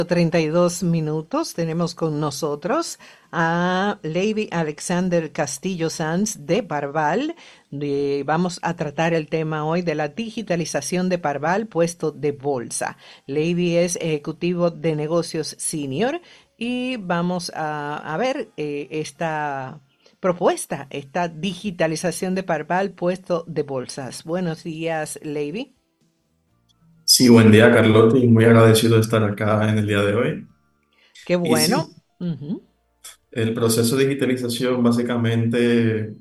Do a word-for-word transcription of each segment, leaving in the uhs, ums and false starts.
Treinta y dos minutos tenemos con nosotros a Lady Alexander Castillo Sanz de Parval. De- vamos a tratar el tema hoy de la digitalización de Parval, puesto de bolsa. Lady es ejecutivo de negocios senior y vamos a, a ver eh, esta propuesta, esta digitalización de Parval, puesto de bolsas. Buenos días, Lady. Sí, buen día, Carlotti, y muy agradecido de estar acá en el día de hoy. Qué Y bueno. sí, Ujú. el proceso de digitalización básicamente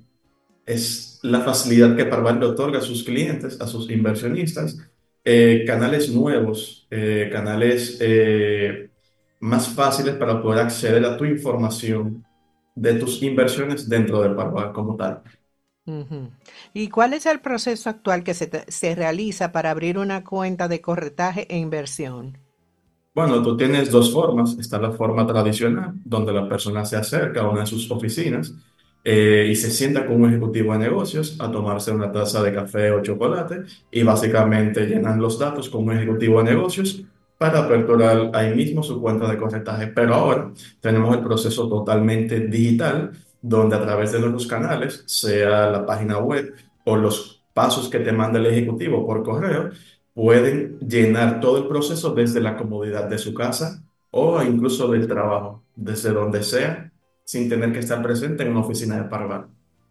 es la facilidad que Parval le otorga a sus clientes, a sus inversionistas, eh, canales nuevos, eh, canales eh, más fáciles para poder acceder a tu información de tus inversiones dentro de Parval como tal. Ujú. ¿Y cuál es el proceso actual que se, te- se realiza para abrir una cuenta de corretaje e inversión? Bueno, tú tienes dos formas. Está la forma tradicional, donde la persona se acerca a una de sus oficinas eh, y se sienta con un ejecutivo de negocios a tomarse una taza de café o chocolate y básicamente llenan los datos con un ejecutivo de negocios para aperturar ahí mismo su cuenta de corretaje. Pero ahora tenemos el proceso totalmente digital, donde a través de nuestros canales, sea la página web o los pasos que te manda el ejecutivo por correo, pueden llenar todo el proceso desde la comodidad de su casa o incluso del trabajo, desde donde sea, sin tener que estar presente en una oficina de Parval.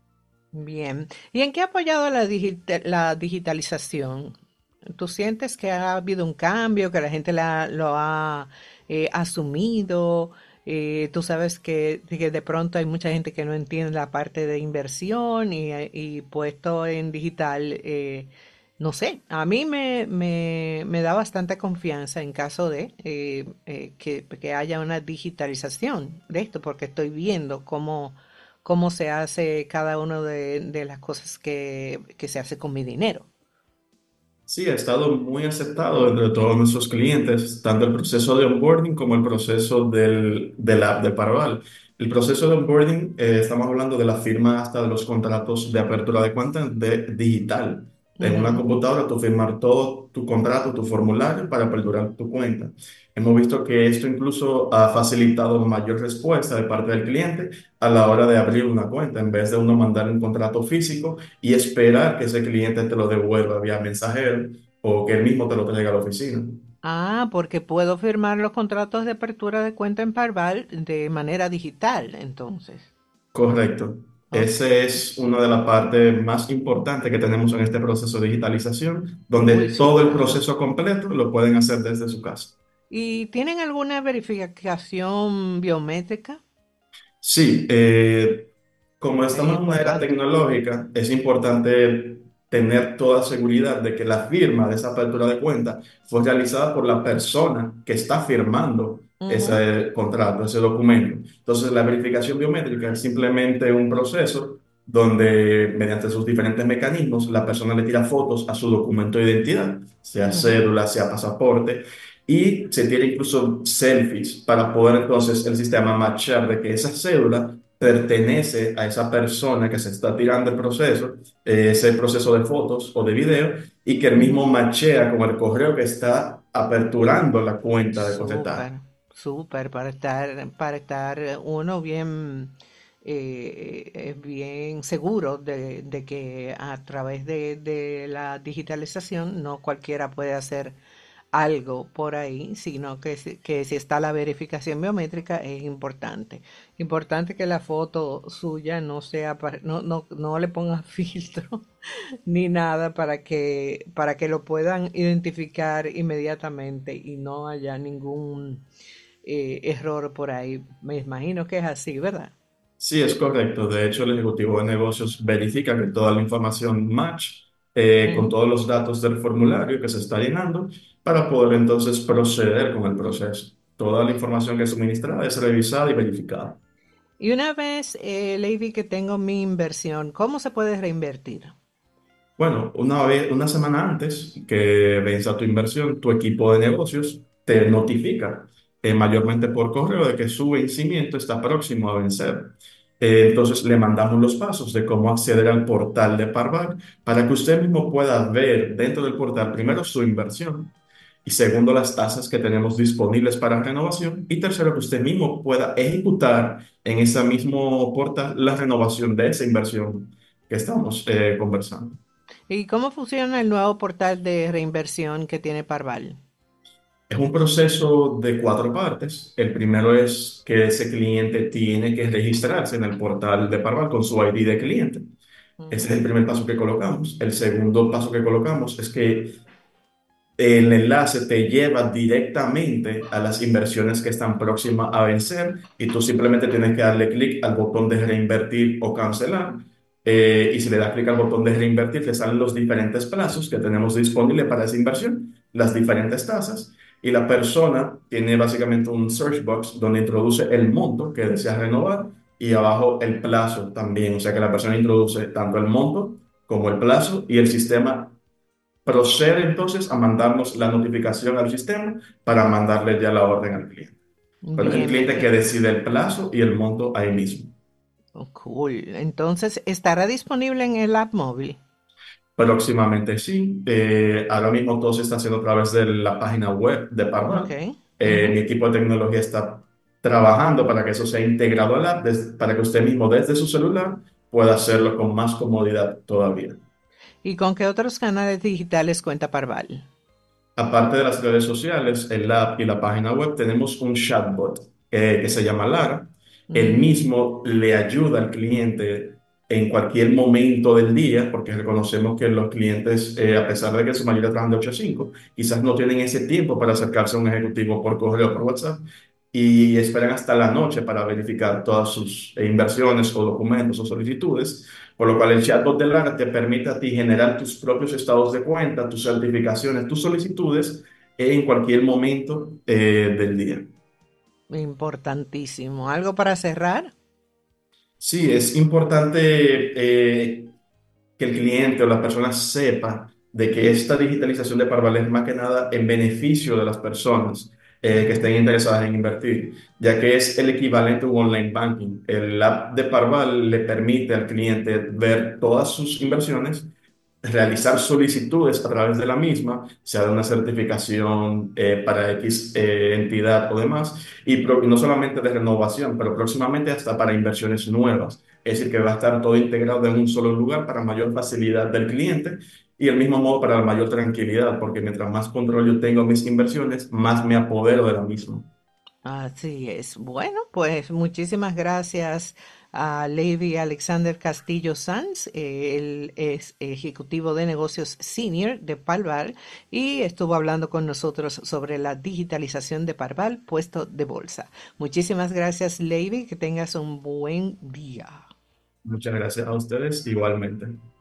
Bien. ¿Y en qué ha apoyado la, digita- la digitalización? ¿Tú sientes que ha habido un cambio, que la gente la- lo ha eh, asumido? Eh, tú sabes que, que de pronto hay mucha gente que no entiende la parte de inversión y, y puesto en digital, eh, no sé, a mí me, me, me da bastante confianza en caso de eh, eh, que, que haya una digitalización de esto, porque estoy viendo cómo cómo se hace cada una de, de las cosas que, que se hace con mi dinero. Sí, ha estado muy aceptado entre todos nuestros clientes, tanto el proceso de onboarding como el proceso del, del app de Parval. El proceso de onboarding, eh, estamos hablando de la firma hasta de los contratos de apertura de cuenta de digital. En una Ujú. computadora, tú firmar todo tu contrato, tu formulario para aperturar tu cuenta. Hemos visto que esto incluso ha facilitado mayor respuesta de parte del cliente a la hora de abrir una cuenta, en vez de uno mandar un contrato físico y esperar que ese cliente te lo devuelva vía mensajero o que él mismo te lo traiga a la oficina. Ah, porque puedo firmar los contratos de apertura de cuenta en Parval de manera digital, entonces. Correcto. Ok. Esa es una de las partes más importantes que tenemos en este proceso de digitalización, Uy, donde todo el súper. proceso completo lo pueden hacer desde su casa. ¿Y tienen alguna verificación biométrica? Sí, eh, como Es estamos en una era importante. tecnológica, es importante tener toda seguridad de que la firma de esa apertura de cuenta fue realizada por la persona que está firmando Ujú, ese contrato, ese documento. Entonces, la verificación biométrica es simplemente un proceso donde, mediante sus diferentes mecanismos, la persona le tira fotos a su documento de identidad, sea ujú. cédula, sea pasaporte, y se tiene incluso selfies para poder entonces el sistema matchar de que esa cédula pertenece a esa persona que se está tirando el proceso, eh, ese proceso de fotos o de video, y que el mismo Ujú. machea con el correo que está aperturando la cuenta de corretaje. Súper, súper, para estar, para estar uno bien, eh, eh, bien seguro de, de que a través de, de la digitalización no cualquiera puede hacer algo por ahí, sino que, si- que si está la verificación biométrica es importante. Importante que la foto suya no sea, para- no, no, no le ponga filtro ni nada para que, para que lo puedan identificar inmediatamente y no haya ningún eh, error por ahí. Me imagino que es así, ¿verdad? Sí, es correcto. De hecho, el ejecutivo de negocios verifica que toda la información match eh, con Ujú. todos los datos del formulario que se está llenando para poder entonces proceder con el proceso. Toda la información que es suministrada es revisada y verificada. Y una vez, eh, Lady, que tengo mi inversión, ¿cómo se puede reinvertir? Bueno, una vez, una semana antes que venza tu inversión, tu equipo de negocios te notifica, eh, mayormente por correo, de que su vencimiento está próximo a vencer. Eh, entonces le mandamos los pasos de cómo acceder al portal de Parvac para que usted mismo pueda ver dentro del portal primero su inversión Y segundo, las tasas que tenemos disponibles para renovación. Y tercero, que usted mismo pueda ejecutar en ese mismo portal la renovación de esa inversión que estamos eh, conversando. ¿Y cómo funciona el nuevo portal de reinversión que tiene Parval? Es un proceso de cuatro partes. El primero es que ese cliente tiene que registrarse en el portal de Parval con su I D de cliente. Ese es el Ujú. primer paso que colocamos. El segundo paso que colocamos es que el enlace te lleva directamente a las inversiones que están próximas a vencer y tú simplemente tienes que darle clic al botón de reinvertir o cancelar. Eh, y si le das clic al botón de reinvertir, te salen los diferentes plazos que tenemos disponibles para esa inversión, las diferentes tasas. Y la persona tiene básicamente un search box donde introduce el monto que desea renovar y abajo el plazo también. O sea que la persona introduce tanto el monto como el plazo y el sistema procede entonces a mandarnos la notificación al sistema para mandarle ya la orden al cliente. Pero es el Bien, cliente bien. que decide el plazo y el monto ahí mismo. Oh, cool. Entonces, ¿estará disponible en el app móvil? Próximamente sí. Eh, ahora mismo todo se está haciendo a través de la página web de Ok. Parval. Eh, Ujú. mi equipo de tecnología está trabajando para que eso sea integrado al app, des- para que usted mismo desde su celular pueda hacerlo con más comodidad todavía. ¿Y con qué otros canales digitales cuenta Parval? Aparte de las redes sociales, el app y la página web, tenemos un chatbot eh, que se llama Lara. El Ujú. mismo le ayuda al cliente en cualquier momento del día, porque reconocemos que los clientes, eh, a pesar de que en su mayoría trabajan de ocho a cinco, quizás no tienen ese tiempo para acercarse a un ejecutivo por correo o por WhatsApp y esperan hasta la noche para verificar todas sus eh, inversiones o documentos o solicitudes. Por lo cual el chatbot de Lara te permite a ti generar tus propios estados de cuenta, tus certificaciones, tus solicitudes en cualquier momento eh, del día. Importantísimo. ¿Algo para cerrar? Sí, es importante eh, que el cliente o la persona sepa de que esta digitalización de Parval es más que nada en beneficio de las personas eh, que Ujú. estén interesadas en invertir, ya que es el equivalente a un online banking. El app de Parval le permite al cliente ver todas sus inversiones, realizar solicitudes a través de la misma, sea de una certificación eh, para X eh, entidad o demás, y pro- y no solamente de renovación, pero próximamente hasta para inversiones nuevas. Es decir, que va a estar todo integrado en un solo lugar para mayor facilidad del cliente y el mismo modo para la mayor tranquilidad, porque mientras más control yo tengo mis inversiones, más me apodero de la misma. Así es. Bueno, pues muchísimas gracias a Levi Alexander Castillo Sanz. Eh, él es ejecutivo de negocios senior de Parval y estuvo hablando con nosotros sobre la digitalización de Parval, puesto de bolsa. Muchísimas gracias, Levi. Que tengas un buen día. Muchas gracias a ustedes igualmente.